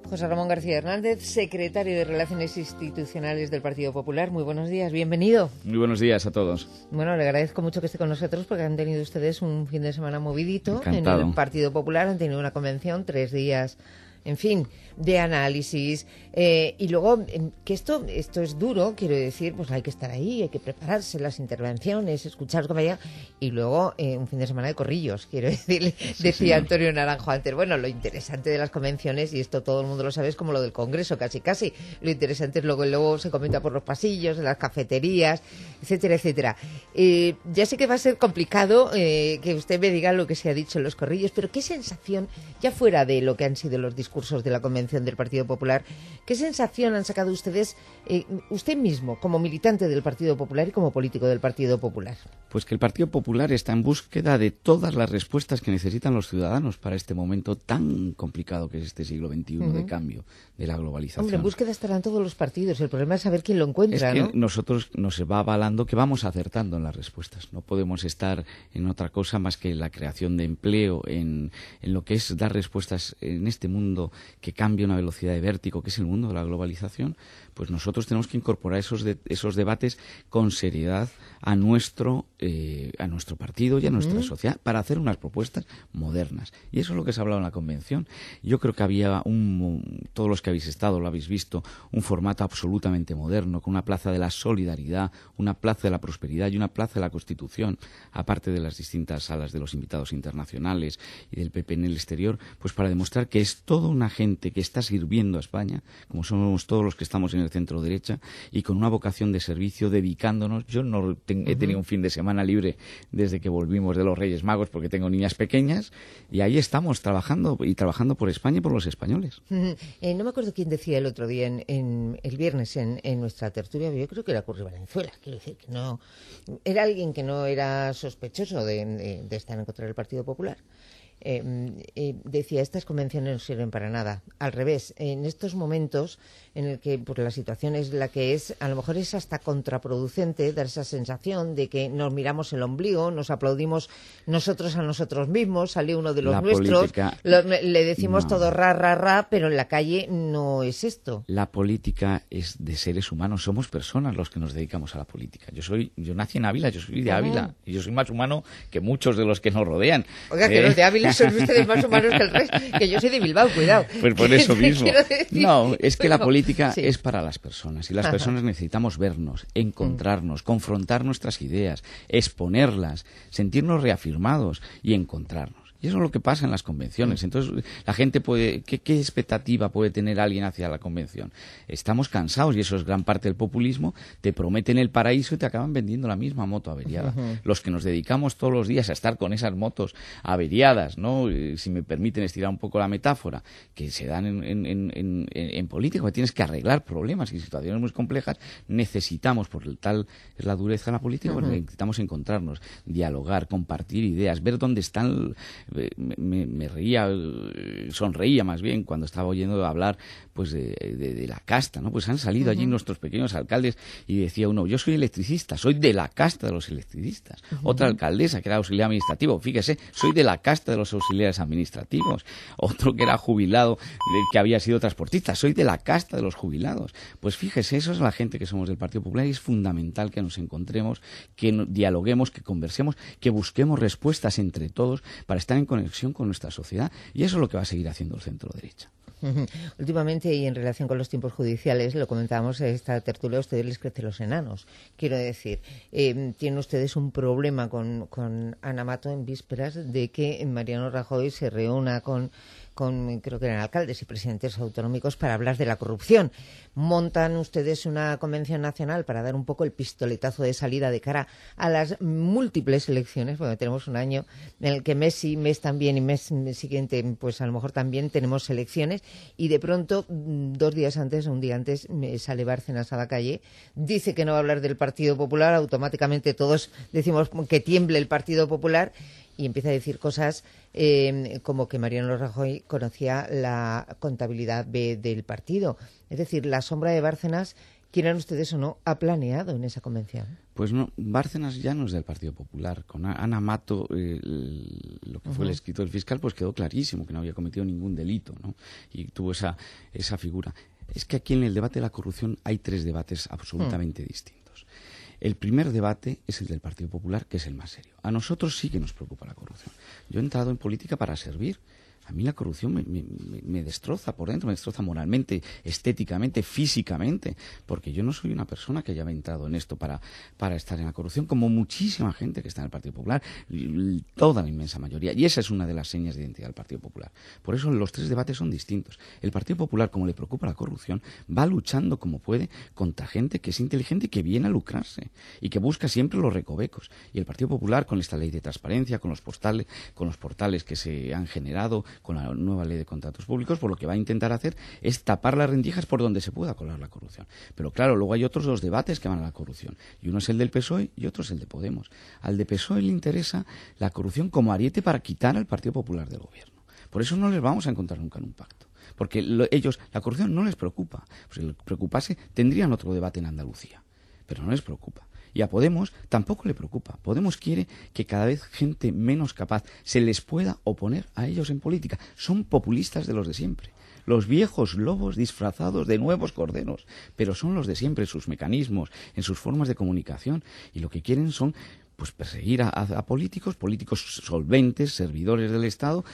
José Ramón García Hernández, secretario de Relaciones Institucionales del Partido Popular. Muy buenos días, bienvenido. Muy buenos días a todos. Bueno, le agradezco mucho que esté con nosotros porque han tenido ustedes un fin de semana movidito. Encantado. En el Partido Popular. Han tenido una convención, 3 días, en fin, de análisis. Y luego, que esto es duro, quiero decir, pues hay que estar ahí, hay que prepararse las intervenciones, escuchar cómo vaya. Y luego, un fin de semana de corrillos, quiero decir, decía Antonio Naranjo antes. Bueno, lo interesante de las convenciones, y esto todo el mundo lo sabe, es como lo del Congreso, casi. Lo interesante es luego se comenta por los pasillos, en las cafeterías, etcétera, etcétera. Ya sé que va a ser complicado que usted me diga lo que se ha dicho en los corrillos, pero ¿qué sensación, ya fuera de lo que han sido los discursos de la convención del Partido Popular, qué sensación han sacado ustedes, usted mismo, como militante del Partido Popular y como político del Partido Popular? Pues que el Partido Popular está en búsqueda de todas las respuestas que necesitan los ciudadanos para este momento tan complicado que es este siglo XXI de cambio, de la globalización. Hombre, en búsqueda estarán todos los partidos, el problema es saber quién lo encuentra, es que ¿no? Nosotros nos va avalando que vamos acertando en las respuestas. No podemos estar en otra cosa más que en la creación de empleo, en lo que es dar respuestas en este mundo que cambia a una velocidad de vértigo, que es el mundo de la globalización. Pues nosotros tenemos que incorporar esos debates con seriedad a nuestro partido y a nuestra sociedad para hacer unas propuestas modernas. Y eso es lo que se ha hablado en la convención. Yo creo que había todos los que habéis estado lo habéis visto, un formato absolutamente moderno, con una plaza de la solidaridad, una plaza de la prosperidad y una plaza de la Constitución, aparte de las distintas salas de los invitados internacionales y del PP en el exterior, pues para demostrar que es toda una gente que está sirviendo a España, como somos todos los que estamos en el centro derecha, y con una vocación de servicio, dedicándonos. Yo no he tenido un fin de semana libre desde que volvimos de los Reyes Magos porque tengo niñas pequeñas, y ahí estamos trabajando por España y por los españoles. No me acuerdo quién decía el otro día, el viernes, en nuestra tertulia, yo creo que era Curri Valenzuela, quiero decir que no, era alguien que no era sospechoso de estar en contra del Partido Popular. Decía, estas convenciones no sirven para nada. Al revés, en estos momentos en el que la situación es la que es, a lo mejor es hasta contraproducente dar esa sensación de que nos miramos el ombligo, nos aplaudimos nosotros a nosotros mismos, sale uno de los nuestros, le decimos todo ra, pero en la calle no es esto. La política es de seres humanos, somos personas los que nos dedicamos a la política. Yo nací en Ávila, yo soy de Ávila, y yo soy más humano que muchos de los que nos rodean. Oiga, que los de Ávila son ustedes más humanos que el resto, que yo soy de Bilbao, cuidado. Pues por eso mismo. No, es que la política sí. es para las personas, y las personas necesitamos vernos, encontrarnos, confrontar nuestras ideas, exponerlas, sentirnos reafirmados y encontrarnos. Y eso es lo que pasa en las convenciones. Entonces, la gente puede... ¿Qué expectativa puede tener alguien hacia la convención? Estamos cansados, y eso es gran parte del populismo. Te prometen el paraíso y te acaban vendiendo la misma moto averiada. Los que nos dedicamos todos los días a estar con esas motos averiadas, ¿no? Si me permiten estirar un poco la metáfora, que se dan en política, que tienes que arreglar problemas y situaciones muy complejas, necesitamos, por tal es la dureza de la política, pues necesitamos encontrarnos, dialogar, compartir ideas, ver dónde están... Me reía, sonreía más bien cuando estaba oyendo hablar pues de la casta, ¿no? Pues han salido allí nuestros pequeños alcaldes y decía uno, yo soy electricista, soy de la casta de los electricistas. Otra alcaldesa que era auxiliar administrativo, fíjese, soy de la casta de los auxiliares administrativos. Otro que era jubilado, que había sido transportista, soy de la casta de los jubilados. Pues fíjese, eso es la gente que somos del Partido Popular, y es fundamental que nos encontremos, que dialoguemos, que conversemos, que busquemos respuestas entre todos para estar en conexión con nuestra sociedad, y eso es lo que va a seguir haciendo el centro derecha. Últimamente, y en relación con los tiempos judiciales, lo comentábamos en esta tertulia, a ustedes les crecen los enanos. Quiero decir, tienen ustedes un problema con Ana Mato en vísperas de que Mariano Rajoy se reúna con creo que eran alcaldes y presidentes autonómicos para hablar de la corrupción. Montan ustedes una convención nacional para dar un poco el pistoletazo de salida de cara a las múltiples elecciones, porque tenemos un año en el que mes también y mes siguiente, pues a lo mejor también tenemos elecciones, y de pronto, 2 días antes o un día antes, sale Bárcenas a la calle, dice que no va a hablar del Partido Popular, automáticamente todos decimos que tiemble el Partido Popular, y empieza a decir cosas como que Mariano Rajoy conocía la contabilidad B del partido. Es decir, la sombra de Bárcenas quieran ustedes o no, ha planeado en esa convención. Pues no, Bárcenas ya no es del Partido Popular. Con Ana Mato, lo que fue el escrito del fiscal, pues quedó clarísimo que no había cometido ningún delito, ¿no? Y tuvo esa figura. Es que aquí en el debate de la corrupción hay 3 debates absolutamente distintos. El primer debate es el del Partido Popular, que es el más serio. A nosotros sí que nos preocupa la corrupción. Yo he entrado en política para servir. A mí la corrupción me destroza por dentro, me destroza moralmente, estéticamente, físicamente, porque yo no soy una persona que haya entrado en esto para estar en la corrupción, como muchísima gente que está en el Partido Popular, toda la inmensa mayoría, y esa es una de las señas de identidad del Partido Popular. Por eso los 3 debates son distintos. El Partido Popular, como le preocupa la corrupción, va luchando como puede contra gente que es inteligente y que viene a lucrarse, y que busca siempre los recovecos. Y el Partido Popular, con esta ley de transparencia, con los portales que se han generado, con la nueva ley de contratos públicos, pues lo que va a intentar hacer es tapar las rendijas por donde se pueda colar la corrupción. Pero claro, luego hay otros 2 debates que van a la corrupción, y uno es el del PSOE y otro es el de Podemos. Al de PSOE le interesa la corrupción como ariete para quitar al Partido Popular del gobierno. Por eso no les vamos a encontrar nunca en un pacto, porque ellos, la corrupción no les preocupa. Pues si les preocupase, tendrían otro debate en Andalucía, pero no les preocupa. Y a Podemos tampoco le preocupa. Podemos quiere que cada vez gente menos capaz se les pueda oponer a ellos en política. Son populistas de los de siempre. Los viejos lobos disfrazados de nuevos corderos. Pero son los de siempre, en sus mecanismos, en sus formas de comunicación. Y lo que quieren son pues perseguir a políticos solventes, servidores del Estado,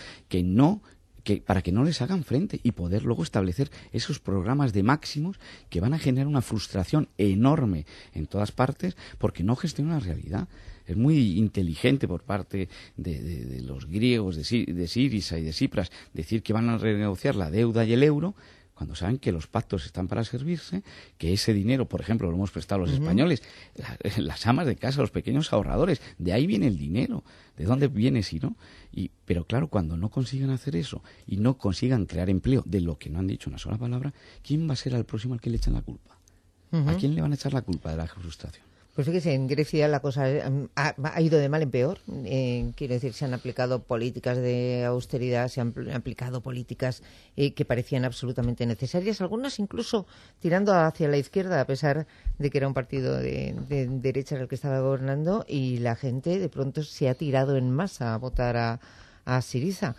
para que no les hagan frente y poder luego establecer esos programas de máximos que van a generar una frustración enorme en todas partes porque no gestionan la realidad. Es muy inteligente por parte de los griegos, de Syriza y de Tsipras, decir que van a renegociar la deuda y el euro, cuando saben que los pactos están para servirse, que ese dinero, por ejemplo, lo hemos prestado a los españoles, las amas de casa, los pequeños ahorradores, de ahí viene el dinero. ¿De dónde viene si no? Pero claro, cuando no consigan hacer eso y no consigan crear empleo, de lo que no han dicho una sola palabra, ¿quién va a ser el próximo al que le echan la culpa? ¿A quién le van a echar la culpa de la frustración? Pues fíjese, en Grecia la cosa ha ido de mal en peor. Quiero decir, se han aplicado políticas de austeridad, se han aplicado políticas que parecían absolutamente necesarias, algunas incluso tirando hacia la izquierda, a pesar de que era un partido de derecha el que estaba gobernando, y la gente de pronto se ha tirado en masa a votar a Syriza.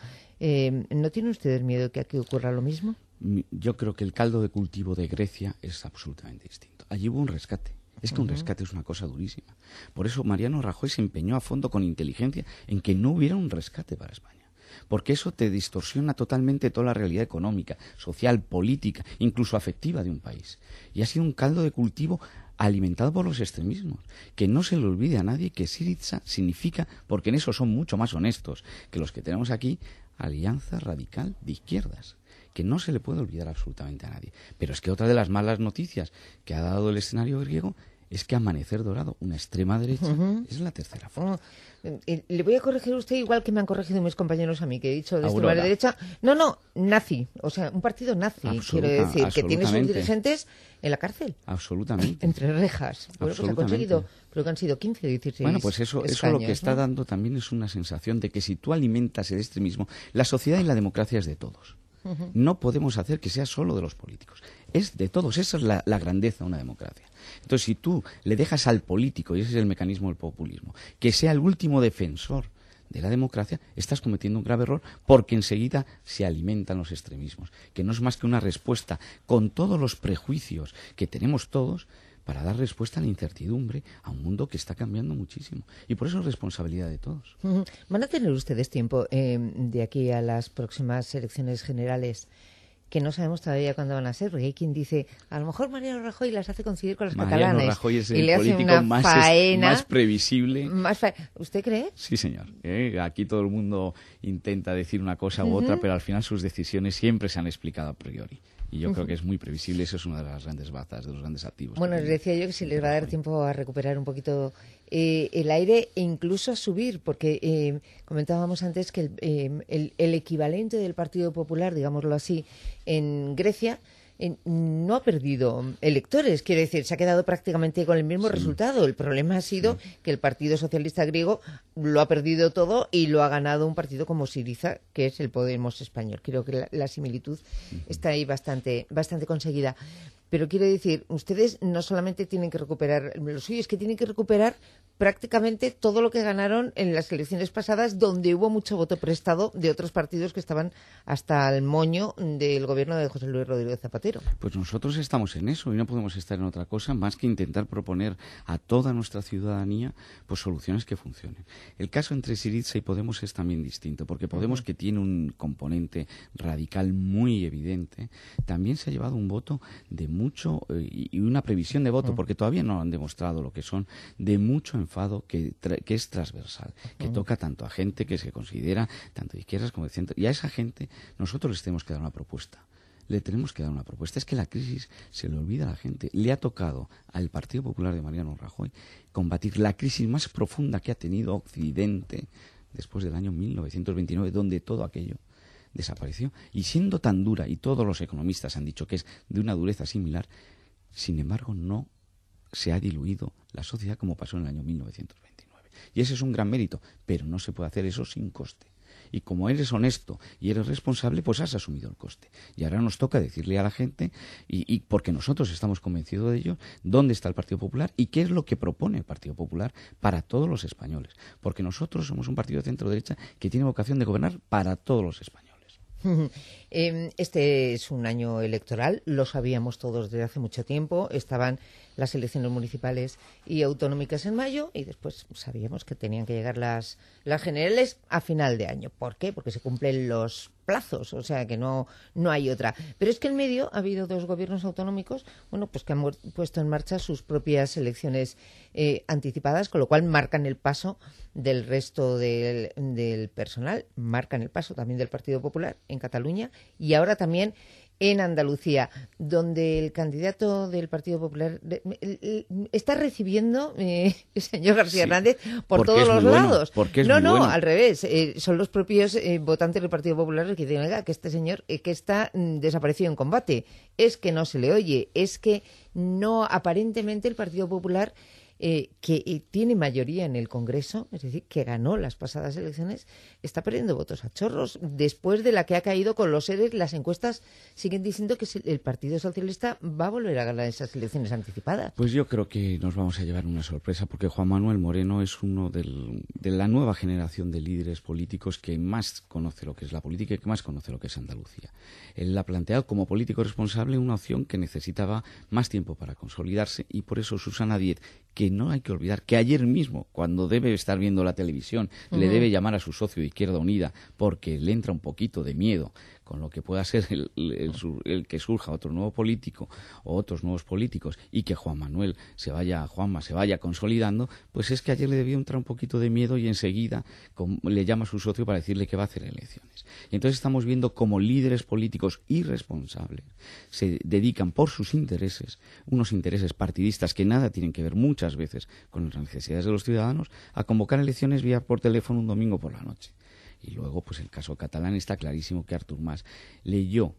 ¿No tienen ustedes miedo de que aquí ocurra lo mismo? Yo creo que el caldo de cultivo de Grecia es absolutamente distinto. Allí hubo un rescate. Es que un rescate es una cosa durísima. Por eso Mariano Rajoy se empeñó a fondo con inteligencia en que no hubiera un rescate para España. Porque eso te distorsiona totalmente toda la realidad económica, social, política, incluso afectiva de un país. Y ha sido un caldo de cultivo alimentado por los extremismos. Que no se le olvide a nadie que Syriza significa, porque en eso son mucho más honestos que los que tenemos aquí, Alianza Radical de Izquierdas. Que no se le puede olvidar absolutamente a nadie. Pero es que otra de las malas noticias que ha dado el escenario griego es que Amanecer Dorado, una extrema derecha, es la tercera fuerza. Le voy a corregir a usted igual que me han corregido mis compañeros a mí, que he dicho de extrema derecha. No, nazi. O sea, un partido nazi, quiero decir, que tiene sus dirigentes en la cárcel. Absolutamente. Entre rejas. Bueno, pues ha conseguido, creo que han sido 15 o 16 Bueno, pues eso lo que está dando también es una sensación de que si tú alimentas el extremismo, la sociedad y la democracia es de todos. No podemos hacer que sea solo de los políticos. Es de todos. Esa es la grandeza de una democracia. Entonces, si tú le dejas al político, y ese es el mecanismo del populismo, que sea el último defensor de la democracia, estás cometiendo un grave error porque enseguida se alimentan los extremismos, que no es más que una respuesta con todos los prejuicios que tenemos todos para dar respuesta a la incertidumbre, a un mundo que está cambiando muchísimo. Y por eso es responsabilidad de todos. ¿Van a tener ustedes tiempo de aquí a las próximas elecciones generales, que no sabemos todavía cuándo van a ser? Porque hay quien dice, a lo mejor Mariano Rajoy las hace coincidir con los catalanes. Mariano Rajoy es el político más previsible. ¿Usted cree? Sí, señor. Aquí todo el mundo intenta decir una cosa u otra, pero al final sus decisiones siempre se han explicado a priori. Y yo creo que es muy previsible. Eso es una de las grandes bazas, de los grandes activos. Bueno, les decía yo que si les va a dar tiempo a recuperar un poquito el aire e incluso a subir, porque comentábamos antes que el equivalente del Partido Popular, digámoslo así, en Grecia no ha perdido electores, quiere decir, se ha quedado prácticamente con el mismo resultado. El problema ha sido que el Partido Socialista griego lo ha perdido todo y lo ha ganado un partido como Syriza, que es el Podemos español. Creo que la similitud está ahí bastante conseguida. Pero quiero decir, ustedes no solamente tienen que recuperar lo suyo, es que tienen que recuperar prácticamente todo lo que ganaron en las elecciones pasadas, donde hubo mucho voto prestado de otros partidos que estaban hasta el moño del gobierno de José Luis Rodríguez Zapatero. Pues nosotros estamos en eso y no podemos estar en otra cosa más que intentar proponer a toda nuestra ciudadanía pues soluciones que funcionen. El caso entre Syriza y Podemos es también distinto, porque Podemos, que tiene un componente radical muy evidente, también se ha llevado un voto de mucho y una previsión de voto, porque todavía no han demostrado lo que son, de mucho enfado que es transversal, que toca tanto a gente que se considera tanto de izquierdas como de centro, y a esa gente nosotros les tenemos que dar una propuesta. Le tenemos que dar una propuesta. Es que la crisis se le olvida a la gente. Le ha tocado al Partido Popular de Mariano Rajoy combatir la crisis más profunda que ha tenido Occidente después del año 1929, donde todo aquello desapareció. Y siendo tan dura, y todos los economistas han dicho que es de una dureza similar, sin embargo no se ha diluido la sociedad como pasó en el año 1929. Y ese es un gran mérito, pero no se puede hacer eso sin coste. Y como eres honesto y eres responsable, pues has asumido el coste. Y ahora nos toca decirle a la gente, y porque nosotros estamos convencidos de ello, dónde está el Partido Popular y qué es lo que propone el Partido Popular para todos los españoles. Porque nosotros somos un partido de centro-derecha que tiene vocación de gobernar para todos los españoles. Este es un año electoral, lo sabíamos todos desde hace mucho tiempo. Estaban las elecciones municipales y autonómicas en mayo y después sabíamos que tenían que llegar las generales a final de año. ¿Por qué? Porque se cumplen los plazos, o sea que no hay otra. Pero es que en medio ha habido dos gobiernos autonómicos, pues que han puesto en marcha sus propias elecciones anticipadas, con lo cual marcan el paso del resto del personal, marcan el paso también del Partido Popular en Cataluña y ahora también en Andalucía, donde el candidato del Partido Popular está recibiendo, señor García Hernández, por todos los lados. No, al revés. Son los propios votantes del Partido Popular los que dicen, oiga, que este señor que está desaparecido en combate. Es que no se le oye, es que no, aparentemente el Partido Popular que tiene mayoría en el Congreso, es decir, que ganó las pasadas elecciones, está perdiendo votos a chorros. Después de la que ha caído con los ERES, las encuestas siguen diciendo que el Partido Socialista va a volver a ganar esas elecciones anticipadas. Pues yo creo que nos vamos a llevar una sorpresa, porque Juan Manuel Moreno es uno de la nueva generación de líderes políticos que más conoce lo que es la política y que más conoce lo que es Andalucía. Él ha planteado como político responsable una opción que necesitaba más tiempo para consolidarse, y por eso Susana Díez, que no hay que olvidar que ayer mismo, cuando debe estar viendo la televisión, le debe llamar a su socio de Izquierda Unida porque le entra un poquito de miedo con lo que pueda ser el que surja otro nuevo político o otros nuevos políticos, y que Juanma se vaya consolidando, pues es que ayer le debió entrar un poquito de miedo y enseguida le llama a su socio para decirle que va a hacer elecciones. Y entonces estamos viendo cómo líderes políticos irresponsables se dedican por sus intereses, unos intereses partidistas que nada tienen que ver muchas veces con las necesidades de los ciudadanos, a convocar elecciones vía por teléfono un domingo por la noche. Y luego, pues el caso catalán está clarísimo que Artur Mas leyó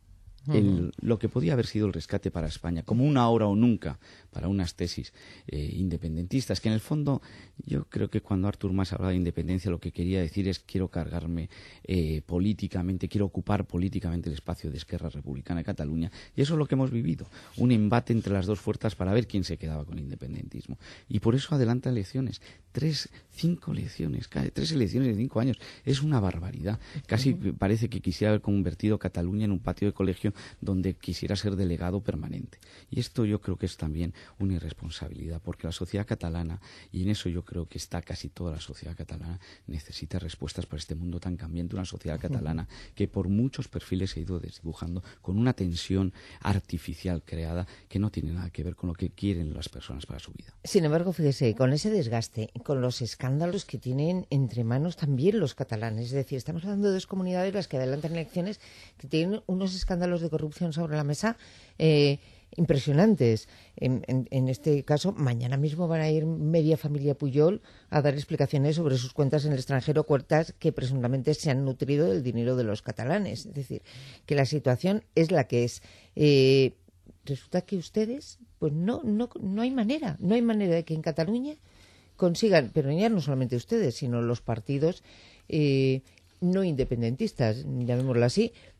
lo que podía haber sido el rescate para España como una ahora o nunca para unas tesis independentistas, que en el fondo yo creo que cuando Artur Mas hablaba de independencia lo que quería decir es: quiero cargarme políticamente, quiero ocupar políticamente el espacio de Esquerra Republicana de Cataluña, y eso es lo que hemos vivido, un embate entre las dos fuerzas para ver quién se quedaba con el independentismo, y por eso adelanta elecciones, 3 elecciones de 5 años, es una barbaridad, casi parece que quisiera haber convertido Cataluña en un patio de colegio donde quisiera ser delegado permanente. Y esto yo creo que es también una irresponsabilidad, porque la sociedad catalana, y en eso yo creo que está casi toda la sociedad catalana, necesita respuestas para este mundo tan cambiante, una sociedad catalana que por muchos perfiles se ha ido desdibujando con una tensión artificial creada que no tiene nada que ver con lo que quieren las personas para su vida. Sin embargo, fíjese, con ese desgaste, con los escándalos que tienen entre manos también los catalanes, es decir, estamos hablando de dos comunidades las que adelantan elecciones que tienen unos escándalos de corrupción sobre la mesa impresionantes. En este caso, mañana mismo van a ir media familia Pujol a dar explicaciones sobre sus cuentas en el extranjero, cuentas que presuntamente se han nutrido del dinero de los catalanes. Es decir, que la situación es la que es. Resulta que ustedes, pues no hay manera de que en Cataluña consigan, pero ya no solamente ustedes, sino los partidos no independentistas, llamémoslo así,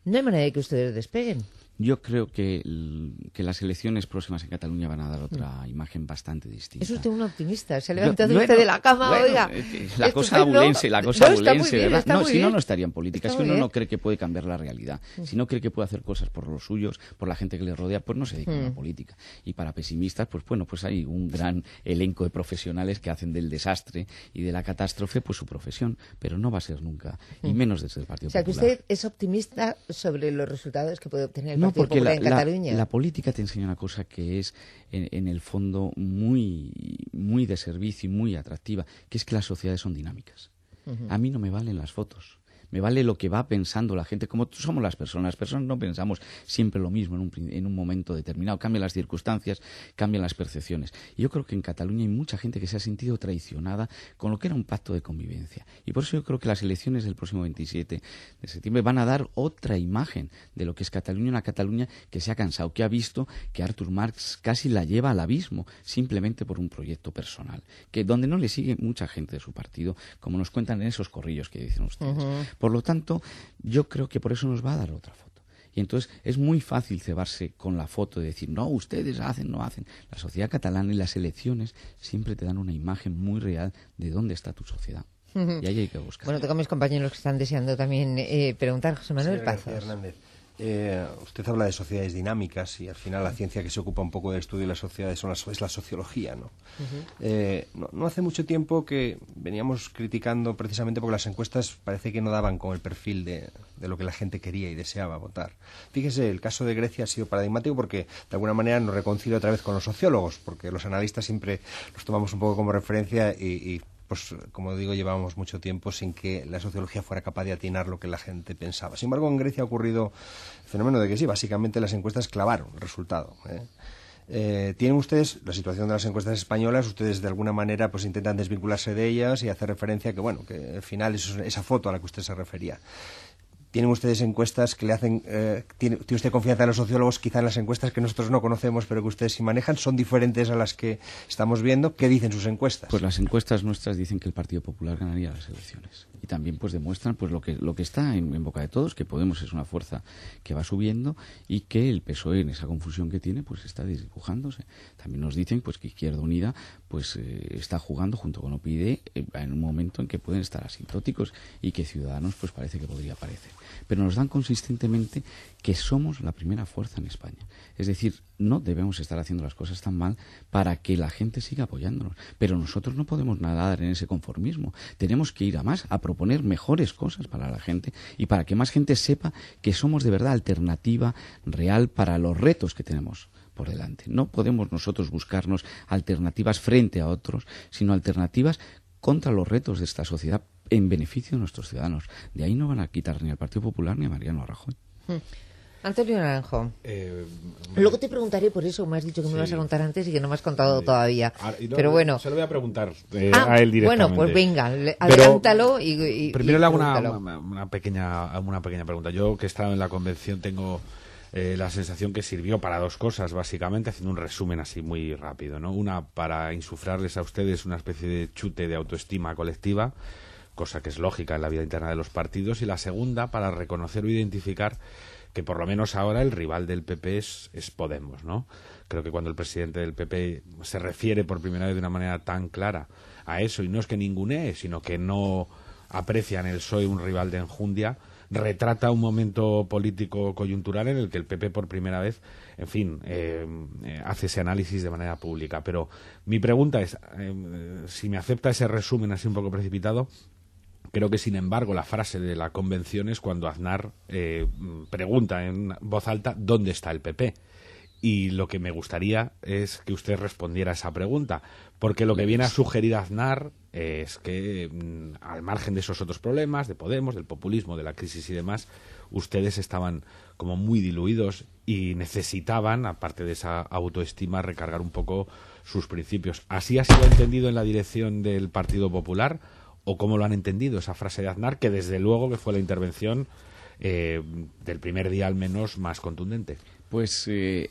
No hay manera de que ustedes despeguen. Yo creo que las elecciones próximas en Cataluña van a dar otra imagen bastante distinta. Es usted un optimista. Se ha levantado usted de la cama, oiga. La cosa abulense, ¿verdad? No, si no estaría en política. Está Si uno muy no cree que puede cambiar la realidad, si no cree que puede hacer cosas por los suyos, por la gente que le rodea, pues no se dedica a la política. Y para pesimistas, pues bueno, pues hay un gran elenco de profesionales que hacen del desastre y de la catástrofe pues su profesión, pero no va a ser nunca, y menos desde el Partido Popular. O sea, que usted es optimista sobre los resultados que puede obtener el Partido porque Popular en Cataluña. La política te enseña una cosa que es, en el fondo, muy de servicio y muy atractiva, que es que las sociedades son dinámicas. A mí no me valen las fotos. Me vale lo que va pensando la gente, como somos las personas no pensamos siempre lo mismo en un momento determinado, cambian las circunstancias, cambian las percepciones. Y yo creo que en Cataluña hay mucha gente que se ha sentido traicionada con lo que era un pacto de convivencia. Y por eso yo creo que las elecciones del próximo 27 de septiembre van a dar otra imagen de lo que es Cataluña, una Cataluña que se ha cansado, que ha visto que Artur Mas casi la lleva al abismo, simplemente por un proyecto personal, que donde no le sigue mucha gente de su partido, como nos cuentan en esos corrillos que dicen ustedes. Por lo tanto, yo creo que por eso nos va a dar otra foto. Y entonces es muy fácil cebarse con la foto de decir, no, ustedes hacen, no hacen. La sociedad catalana y las elecciones siempre te dan una imagen muy real de dónde está tu sociedad. Y ahí hay que buscar. Bueno, tengo a mis compañeros que están deseando también preguntar. José Manuel Pazos. Hernández. Usted habla de sociedades dinámicas y al final la ciencia que se ocupa un poco del estudio de las sociedades es la sociología, ¿no? No hace mucho tiempo que veníamos criticando precisamente porque las encuestas parece que no daban con el perfil de lo que la gente quería y deseaba votar. Fíjese, el caso de Grecia ha sido paradigmático porque de alguna manera nos reconcilia otra vez con los sociólogos, porque los analistas siempre los tomamos un poco como referencia y pues, como digo, llevábamos mucho tiempo sin que la sociología fuera capaz de atinar lo que la gente pensaba. Sin embargo, en Grecia ha ocurrido el fenómeno de que sí, básicamente las encuestas clavaron el resultado. Tienen ustedes la situación de las encuestas españolas, ustedes de alguna manera pues intentan desvincularse de ellas y hacer referencia a que, bueno, que al final esa foto a la que usted se refería. ¿Tienen ustedes encuestas que le hacen... ¿tiene usted confianza en los sociólogos? Quizá en las encuestas que nosotros no conocemos, pero que ustedes sí manejan, ¿son diferentes a las que estamos viendo? ¿Qué dicen sus encuestas? Pues las encuestas nuestras dicen que el Partido Popular ganaría las elecciones. Y también pues demuestran pues lo que está en boca de todos, que Podemos es una fuerza que va subiendo y que el PSOE, en esa confusión que tiene, pues está dibujándose. También nos dicen pues que Izquierda Unida pues está jugando junto con OPyD en un momento en que pueden estar asintóticos y que Ciudadanos pues parece que podría aparecer. Pero nos dan consistentemente que somos la primera fuerza en España. Es decir, no debemos estar haciendo las cosas tan mal para que la gente siga apoyándonos. Pero nosotros no podemos nadar en ese conformismo. Tenemos que ir a más, a proponer mejores cosas para la gente y para que más gente sepa que somos de verdad alternativa real para los retos que tenemos por delante. No podemos nosotros buscarnos alternativas frente a otros, sino alternativas contra los retos de esta sociedad en beneficio de nuestros ciudadanos. De ahí no van a quitar ni al Partido Popular ni a Mariano Rajoy. Antonio Naranjo. Luego te preguntaré por eso, me has dicho que me ibas a contar antes y que no me has contado todavía. Pero bueno. Se lo voy a preguntar a él directamente. Bueno, pues venga, adelántalo y primero le hago una pequeña pregunta. Yo, que he estado en la convención, tengo la sensación que sirvió para dos cosas, básicamente, haciendo un resumen así muy rápido, ¿no? Una, para insuflarles a ustedes una especie de chute de autoestima colectiva, cosa que es lógica en la vida interna de los partidos, y la segunda, para reconocer o identificar que por lo menos ahora el rival del PP es Podemos, ¿no? Creo que cuando el presidente del PP se refiere por primera vez de una manera tan clara a eso, y no es que ningunee, sino que no aprecia en el PSOE un rival de enjundia, retrata un momento político coyuntural en el que el PP por primera vez, en fin, hace ese análisis de manera pública. Pero mi pregunta es, si me acepta ese resumen así un poco precipitado, creo que, sin embargo, la frase de la convención es cuando Aznar pregunta en voz alta ¿dónde está el PP? Y lo que me gustaría es que usted respondiera a esa pregunta, porque lo que viene a sugerir Aznar es que, al margen de esos otros problemas, de Podemos, del populismo, de la crisis y demás, ustedes estaban como muy diluidos y necesitaban, aparte de esa autoestima, recargar un poco sus principios. ¿Así ha sido entendido en la dirección del Partido Popular? ¿O cómo lo han entendido esa frase de Aznar, que desde luego que fue la intervención del primer día al menos más contundente? Pues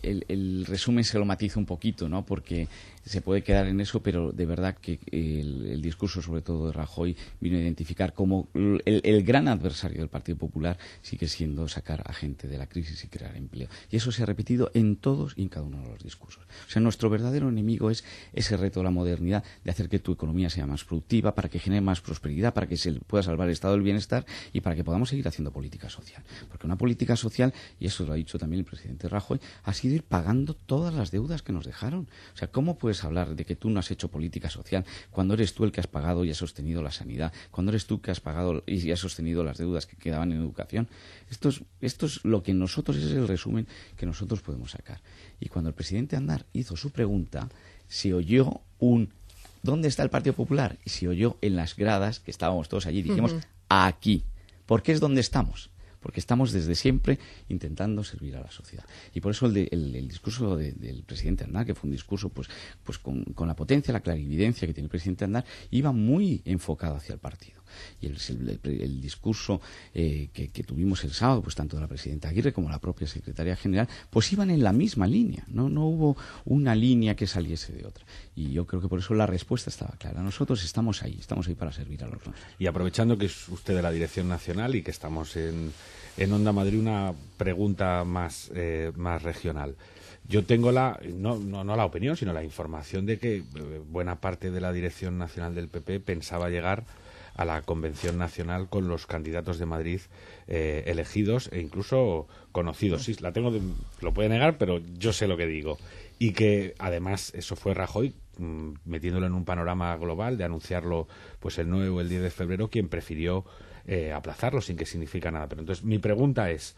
el resumen se lo matiza un poquito, ¿no? Porque se puede quedar en eso, pero de verdad que el discurso, sobre todo de Rajoy, vino a identificar como el gran adversario del Partido Popular sigue siendo sacar a gente de la crisis y crear empleo. Y eso se ha repetido en todos y en cada uno de los discursos. O sea, nuestro verdadero enemigo es ese reto de la modernidad, de hacer que tu economía sea más productiva, para que genere más prosperidad, para que se pueda salvar el estado del bienestar y para que podamos seguir haciendo política social. Porque una política social, y eso lo ha dicho también el presidente Rajoy, ha sido ir pagando todas las deudas que nos dejaron. O sea, ¿cómo puedes hablar de que tú no has hecho política social cuando eres tú el que has pagado y has sostenido la sanidad, cuando eres tú que has pagado y has sostenido las deudas que quedaban en educación? Esto es lo que nosotros, ese es el resumen que nosotros podemos sacar. Y cuando el presidente Aznar hizo su pregunta, se oyó ¿dónde está el Partido Popular? Y se oyó en las gradas, que estábamos todos allí, dijimos, aquí. ¿Por qué es donde estamos? Porque estamos desde siempre intentando servir a la sociedad. Y por eso el discurso del presidente Aznar, que fue un discurso pues con la potencia, la clarividencia que tiene el presidente Aznar, iba muy enfocado hacia el partido. Y el discurso que tuvimos el sábado, pues tanto de la presidenta Aguirre como la propia secretaria general, pues iban en la misma línea. No hubo una línea que saliese de otra. Y yo creo que por eso la respuesta estaba clara. Nosotros estamos ahí para servir a los nuestros. Y aprovechando que es usted de la Dirección Nacional y que estamos en Onda Madrid, una pregunta más regional. Yo tengo no la opinión, sino la información de que buena parte de la Dirección Nacional del PP pensaba llegar a la Convención Nacional con los candidatos de Madrid elegidos e incluso conocidos. Sí, lo puede negar, pero yo sé lo que digo. Y que además eso fue Rajoy, metiéndolo en un panorama global, de anunciarlo pues el 9 o el 10 de febrero, quien prefirió aplazarlo sin que significa nada. Pero entonces mi pregunta es,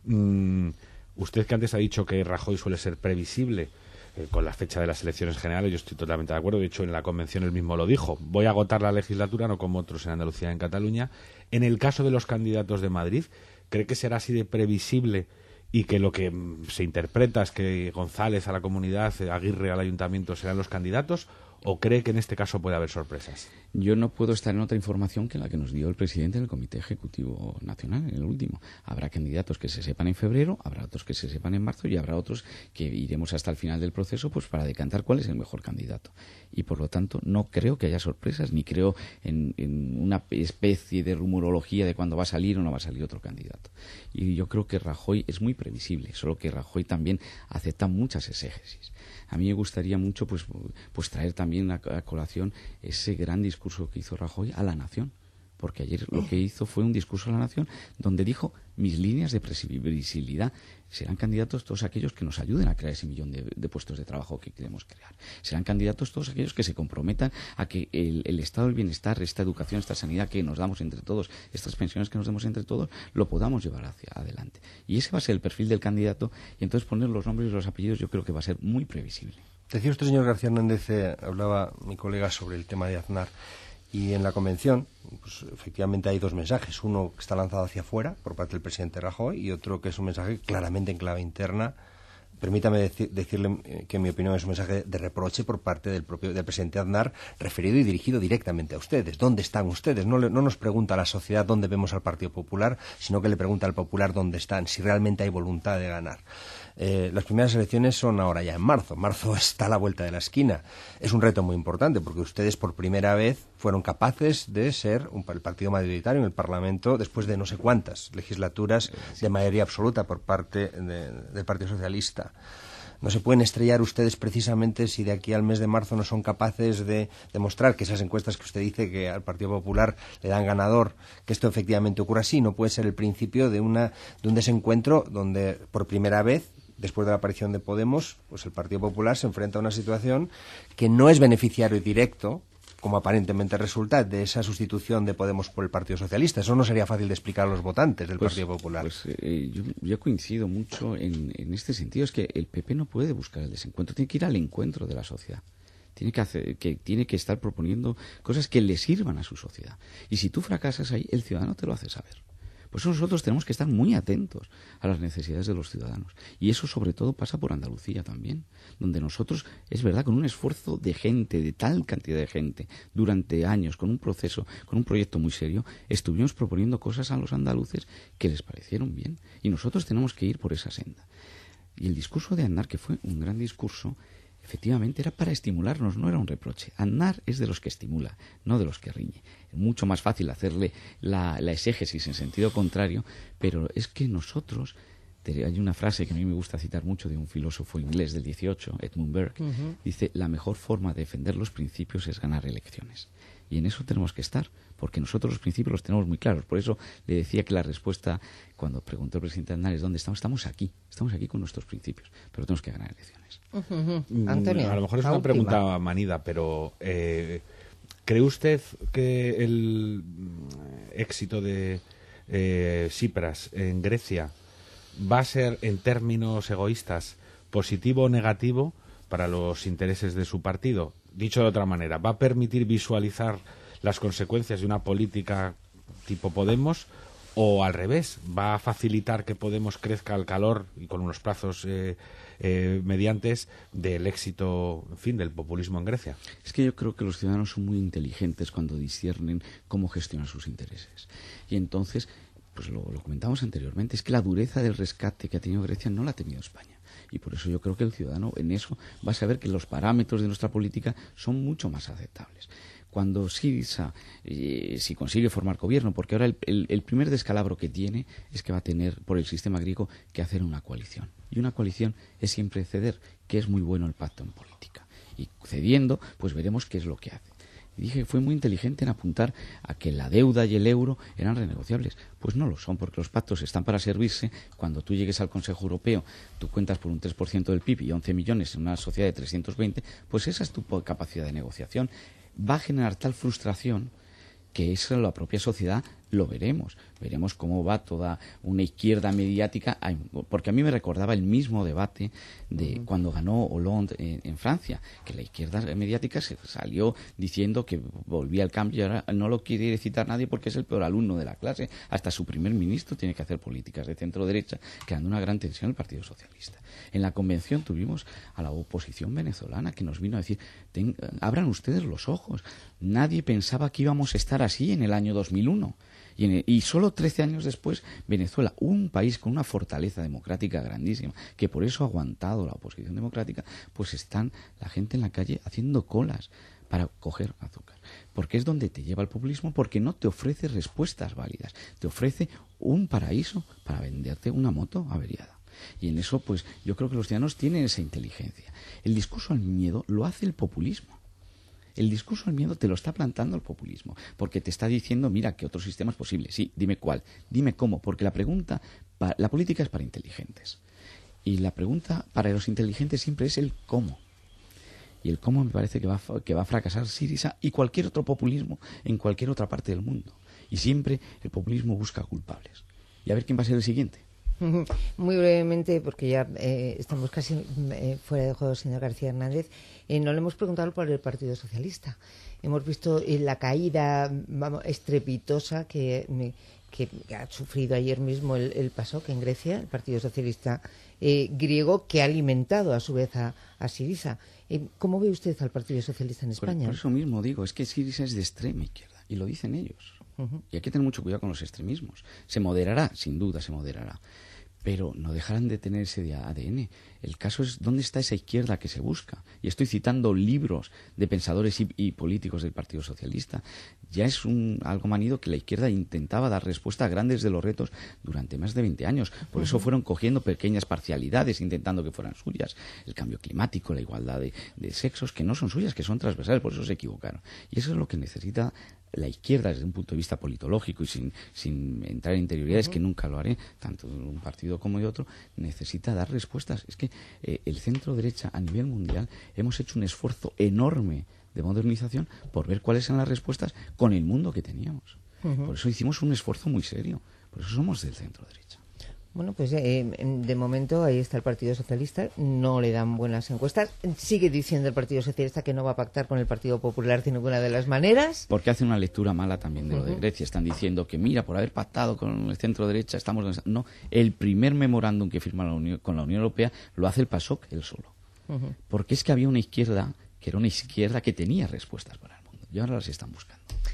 usted que antes ha dicho que Rajoy suele ser previsible con la fecha de las elecciones generales, yo estoy totalmente de acuerdo. De hecho, en la convención él mismo lo dijo. Voy a agotar la legislatura, no como otros en Andalucía y en Cataluña. En el caso de los candidatos de Madrid, ¿cree que será así de previsible y que lo que se interpreta es que González a la comunidad, Aguirre al ayuntamiento serán los candidatos? ¿O cree que en este caso puede haber sorpresas? Yo no puedo estar en otra información que la que nos dio el presidente del Comité Ejecutivo Nacional, en el último. Habrá candidatos que se sepan en febrero, habrá otros que se sepan en marzo y habrá otros que iremos hasta el final del proceso pues para decantar cuál es el mejor candidato. Y por lo tanto no creo que haya sorpresas, ni creo en una especie de rumorología de cuándo va a salir o no va a salir otro candidato. Y yo creo que Rajoy es muy previsible, solo que Rajoy también acepta muchas exégesis. A mí me gustaría mucho pues traer también a colación ese gran discurso que hizo Rajoy a la nación, porque ayer lo que hizo fue un discurso a la nación donde dijo: mis líneas de previsibilidad serán candidatos todos aquellos que nos ayuden a crear ese millón de puestos de trabajo que queremos crear. Serán candidatos todos aquellos que se comprometan a que el estado del bienestar, esta educación, esta sanidad que nos damos entre todos, estas pensiones que nos demos entre todos, lo podamos llevar hacia adelante. Y ese va a ser el perfil del candidato, y entonces poner los nombres y los apellidos yo creo que va a ser muy previsible. Decía usted, señor García Hernández, hablaba mi colega sobre el tema de Aznar. Y en la convención, pues efectivamente hay dos mensajes. Uno que está lanzado hacia afuera por parte del presidente Rajoy y otro que es un mensaje claramente en clave interna. Permítame decirle que en mi opinión es un mensaje de reproche por parte del presidente Aznar, referido y dirigido directamente a ustedes. ¿Dónde están ustedes? No nos pregunta a la sociedad dónde vemos al Partido Popular, sino que le pregunta al popular dónde están, si realmente hay voluntad de ganar. Las primeras elecciones son ahora ya en marzo. Marzo está a la vuelta de la esquina. Es un reto muy importante porque ustedes por primera vez fueron capaces de ser el partido mayoritario en el Parlamento después de no sé cuántas legislaturas de mayoría absoluta por parte del Partido Socialista. No se pueden estrellar ustedes precisamente si de aquí al mes de marzo no son capaces de demostrar que esas encuestas que usted dice que al Partido Popular le dan ganador, que esto efectivamente ocurra así. No puede ser el principio de un desencuentro donde por primera vez, después de la aparición de Podemos, pues el Partido Popular se enfrenta a una situación que no es beneficiario directo, como aparentemente resulta, de esa sustitución de Podemos por el Partido Socialista. Eso no sería fácil de explicar a los votantes del Partido Popular. Yo coincido mucho en este sentido. Es que el PP no puede buscar el desencuentro, tiene que ir al encuentro de la sociedad. Tiene que estar proponiendo cosas que le sirvan a su sociedad. Y si tú fracasas ahí, el ciudadano te lo hace saber. Por eso nosotros tenemos que estar muy atentos a las necesidades de los ciudadanos. Y eso sobre todo pasa por Andalucía también, donde nosotros, es verdad, con un esfuerzo de gente, de tal cantidad de gente, durante años, con un proceso, con un proyecto muy serio, estuvimos proponiendo cosas a los andaluces que les parecieron bien. Y nosotros tenemos que ir por esa senda. Y el discurso de Aznar, que fue un gran discurso, efectivamente era para estimularnos, no era un reproche. Aznar es de los que estimula, no de los que riñe. Es mucho más fácil hacerle la exégesis en sentido contrario, pero es que nosotros... Hay una frase que a mí me gusta citar mucho de un filósofo inglés del 18, Edmund Burke, dice, la mejor forma de defender los principios es ganar elecciones. Y en eso tenemos que estar, porque nosotros los principios los tenemos muy claros. Por eso le decía que la respuesta, cuando preguntó el presidente Aznar, es ¿dónde estamos? Estamos aquí con nuestros principios, pero tenemos que ganar elecciones. Antonio, a lo mejor es una pregunta manida, pero ¿cree usted que el éxito de Tsipras en Grecia va a ser, en términos egoístas, positivo o negativo para los intereses de su partido? Dicho de otra manera, ¿va a permitir visualizar las consecuencias de una política tipo Podemos o al revés? ¿Va a facilitar que Podemos crezca al calor y con unos plazos mediantes del éxito, en fin, del populismo en Grecia? Es que yo creo que los ciudadanos son muy inteligentes cuando disciernen cómo gestionar sus intereses. Y entonces... pues lo comentamos anteriormente, es que la dureza del rescate que ha tenido Grecia no la ha tenido España. Y por eso yo creo que el ciudadano en eso va a saber que los parámetros de nuestra política son mucho más aceptables. Cuando Syriza, si consigue formar gobierno, porque ahora el primer descalabro que tiene es que va a tener, por el sistema griego, que hacer una coalición. Y una coalición es siempre ceder, que es muy bueno el pacto en política. Y cediendo, pues veremos qué es lo que hace. Dije que fue muy inteligente en apuntar a que la deuda y el euro eran renegociables. Pues no lo son, porque los pactos están para servirse. Cuando tú llegues al Consejo Europeo, tú cuentas por un 3% del PIB y 11 millones en una sociedad de 320, pues esa es tu capacidad de negociación. Va a generar tal frustración que eso la propia sociedad lo veremos. Veremos cómo va toda una izquierda mediática, porque a mí me recordaba el mismo debate de cuando ganó Hollande en Francia, que la izquierda mediática se salió diciendo que volvía al cambio y ahora no lo quiere citar nadie porque es el peor alumno de la clase. Hasta su primer ministro tiene que hacer políticas de centro-derecha, creando una gran tensión en el Partido Socialista. En la convención tuvimos a la oposición venezolana que nos vino a decir, abran ustedes los ojos, nadie pensaba que íbamos a estar así en el año 2001. Y solo 13 años después, Venezuela, un país con una fortaleza democrática grandísima, que por eso ha aguantado la oposición democrática, pues están la gente en la calle haciendo colas para coger azúcar. Porque es donde te lleva el populismo, porque no te ofrece respuestas válidas, te ofrece un paraíso para venderte una moto averiada. Y en eso, pues, yo creo que los ciudadanos tienen esa inteligencia. El discurso al miedo lo hace el populismo. El discurso al miedo te lo está plantando el populismo, porque te está diciendo, mira, que otro sistema es posible. Sí, dime cuál, dime cómo, porque la política es para inteligentes. Y la pregunta para los inteligentes siempre es el cómo. Y el cómo me parece que va a fracasar Syriza y cualquier otro populismo en cualquier otra parte del mundo. Y siempre el populismo busca culpables. Y a ver quién va a ser el siguiente. Muy brevemente, porque ya estamos casi fuera de juego, señor García Hernández, no le hemos preguntado por el Partido Socialista. Hemos visto la caída estrepitosa que ha sufrido ayer mismo el PASOK en Grecia, el Partido Socialista griego, que ha alimentado a su vez a Syriza. ¿Cómo ve usted al Partido Socialista en España? Por eso mismo digo, es que Syriza es de extrema izquierda, y lo dicen ellos. Y hay que tener mucho cuidado con los extremismos. Se moderará, sin duda se moderará, pero no dejarán de tener ese ADN. El caso es dónde está esa izquierda que se busca. Y estoy citando libros de pensadores y políticos del Partido Socialista. Ya es algo manido que la izquierda intentaba dar respuesta a grandes de los retos durante más de 20 años. Por eso fueron cogiendo pequeñas parcialidades, intentando que fueran suyas. El cambio climático, la igualdad de sexos, que no son suyas, que son transversales, por eso se equivocaron. Y eso es lo que necesita la izquierda desde un punto de vista politológico y sin entrar en interioridades, que nunca lo haré, tanto de un partido como de otro, necesita dar respuestas. Es que el centro derecha a nivel mundial hemos hecho un esfuerzo enorme de modernización por ver cuáles eran las respuestas con el mundo que teníamos. Por eso hicimos un esfuerzo muy serio. Por eso somos del centro derecha. Bueno, pues de momento ahí está el Partido Socialista, no le dan buenas encuestas. Sigue diciendo el Partido Socialista que no va a pactar con el Partido Popular de ninguna de las maneras. Porque hace una lectura mala también de lo de Grecia. Están diciendo que, mira, por haber pactado con el centro derecha estamos... No, el primer memorándum que firma con la Unión Europea lo hace el PASOK él solo. Porque es que había una izquierda que era una izquierda que tenía respuestas para el mundo. Y ahora las están buscando.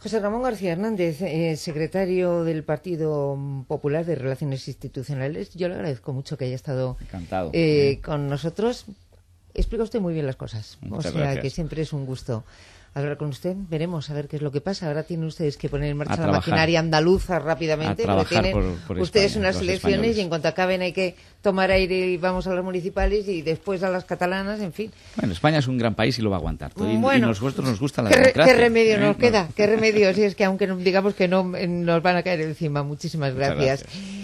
José Ramón García Hernández, secretario del Partido Popular de Relaciones Institucionales, yo le agradezco mucho que haya estado Encantado. Con nosotros. Explica usted muy bien las cosas, Muchas o sea gracias. que siempre es un gusto hablar con usted. Veremos a ver qué es lo que pasa. Ahora tienen ustedes que poner en marcha la trabajar. maquinaria andaluza rápidamente. A trabajar porque tienen por ustedes España, unas los elecciones españoles. y en cuanto acaben hay que tomar aire y vamos a las municipales y después a las catalanas, en fin. Bueno, España es un gran país y lo va a aguantar. Y Bueno, a nosotros nos gusta la ¿qué democracia. remedio nos No- queda? ¿Qué remedio? Si es que aunque digamos que no nos van a caer encima. Muchísimas Muchas gracias. gracias.